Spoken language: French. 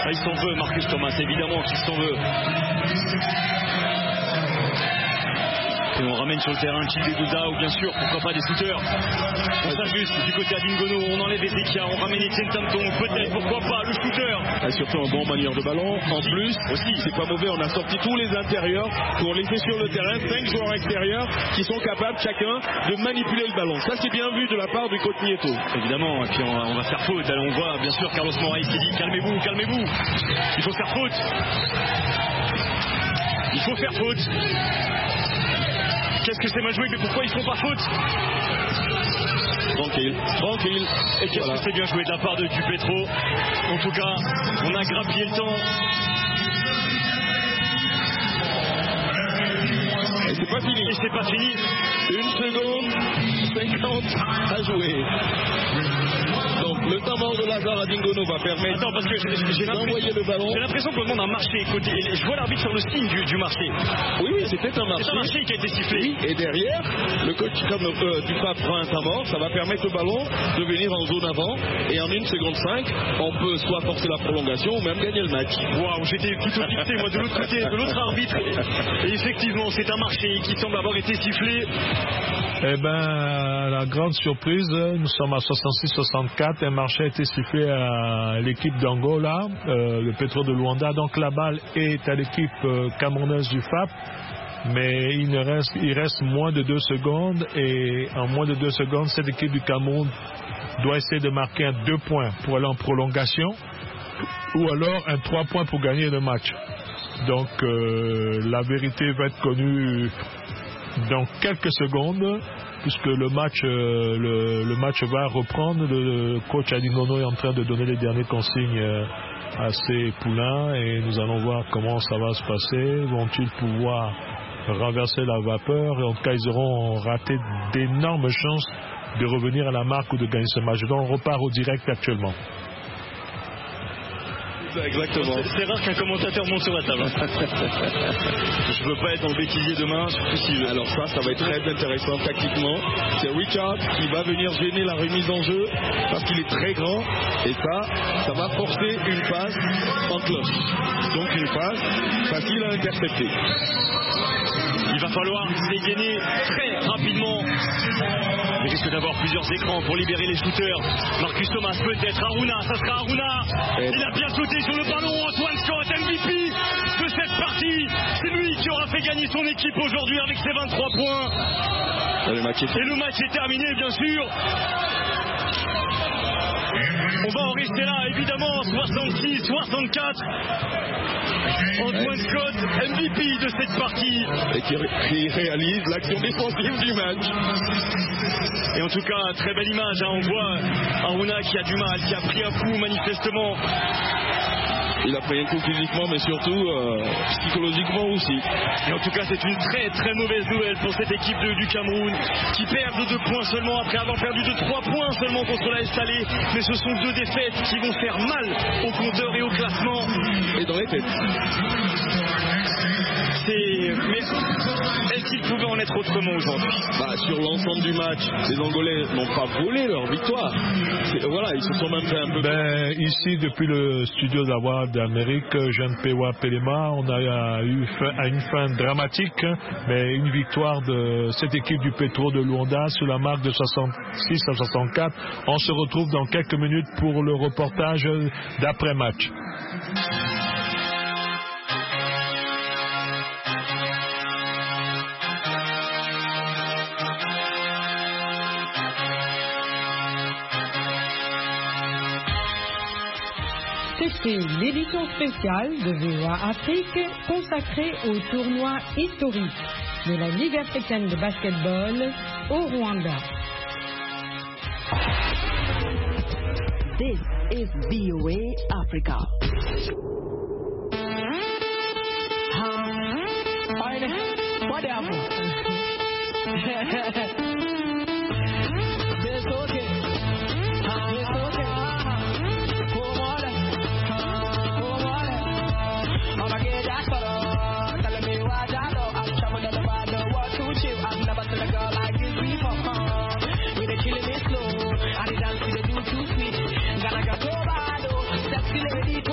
Il s'en veut, Marcus Thomas, évidemment qu'il s'en veut. Et on ramène sur le terrain Childe Douda ou bien sûr, pourquoi pas des shooters. On s'ajuste du côté à Dingono, on enlève Ezekia, on ramène Etienne Tampton, peut-être, pourquoi pas, le shooter. Et surtout un bon manière de ballon. En plus, aussi, c'est pas mauvais, on a sorti tous les intérieurs pour laisser sur le terrain 5 joueurs extérieurs qui sont capables chacun de manipuler le ballon. Ça, c'est bien vu de la part du coach Nieto. Évidemment, et puis on va faire faute. Alors on voit bien sûr Carlos Moraes qui dit calmez-vous, calmez-vous. Il faut faire faute. Il faut faire faute. Qu'est-ce que c'est mal joué, mais pourquoi ils font pas faute? Tranquille, tranquille. Et qu'est-ce que c'est bien joué de la part de Dupétro. En tout cas, on a grappillé le temps. Et c'est pas fini. Et c'est pas fini. 1 seconde 50 à jouer. Donc le temps mort de Lazare à Dingono va permettre. Attends, parce que d'envoyer le ballon. J'ai l'impression qu'on demande un marché côté. Je vois l'arbitre sur le signe du marché. Oui, c'était un marché. C'est un marché qui a été sifflé. Oui, et derrière, le coach comme du FAP prend un temps mort, ça va permettre au ballon de venir en zone avant. Et en 1 seconde 5, on peut soit forcer la prolongation ou même gagner le match. Waouh, j'étais plutôt fixé moi de l'autre côté, de l'autre arbitre. Et effectivement, c'est un marché qui semble avoir été sifflé. Eh ben, la grande surprise, nous sommes à 66-64. Un marché a été sifflé à l'équipe d'Angola, le Petro de Luanda. Donc la balle est à l'équipe camerounaise du FAP. Mais il reste moins de 2 secondes. Et en moins de 2 secondes, cette équipe du Cameroun doit essayer de marquer un 2 points pour aller en prolongation. Ou alors un 3 points pour gagner le match. Donc la vérité va être connue dans quelques secondes, puisque le match va reprendre. Le coach Adingono est en train de donner les dernières consignes à ses poulains et nous allons voir comment ça va se passer. Vont-ils pouvoir renverser la vapeur? Et en tout cas, ils auront raté d'énormes chances de revenir à la marque ou de gagner ce match. Donc on repart au direct actuellement. Exactement. C'est rare qu'un commentateur monte sur la table. Je veux pas être dans le bêtisier demain, surtout si... Alors ça va être très intéressant tactiquement. C'est Richard qui va venir gêner la remise en jeu parce qu'il est très grand et ça va forcer une passe en cloche. Donc une passe facile à intercepter. Il va falloir dégainer très rapidement. Il risque d'avoir plusieurs écrans pour libérer les shooters. Marcus Thomas peut-être, Aruna, ça sera Aruna. Il a bien sauté sur le ballon, Antoine Scott, MVP de cette partie. C'est lui qui aura fait gagner son équipe aujourd'hui avec ses 23 points. Et le match est terminé, bien sûr. On va en rester là, évidemment, 66-64. Antoine Scott, MVP de cette partie. Et qui réalise l'action défensive du match. Et en tout cas, très belle image, hein. On voit Aruna qui a du mal, qui a pris un coup manifestement. Il a pris un coup physiquement, mais surtout psychologiquement aussi. Et en tout cas, c'est une très très mauvaise nouvelle pour cette équipe du Cameroun qui perd de 2 points seulement après avoir perdu de 3 points seulement contre l'AS Salé. Mais ce sont 2 défaites qui vont faire mal au compteur et au classement. Et dans les têtes. Mais est-ce qu'il pouvait en être autrement aujourd'hui? Sur l'ensemble du match, les Angolais n'ont pas volé leur victoire. Voilà, ils se sont même fait un peu... Ici, depuis le studio de la Voix d'Amérique, Jean Pewa Pelema, on a eu une fin dramatique, mais une victoire de cette équipe du Petro de Luanda sur la marque de 66-64. On se retrouve dans quelques minutes pour le reportage d'après-match. C'était l'édition spéciale de VOA Afrique consacrée au tournoi historique de la Ligue africaine de basketball au Rwanda. This is VOA Africa. What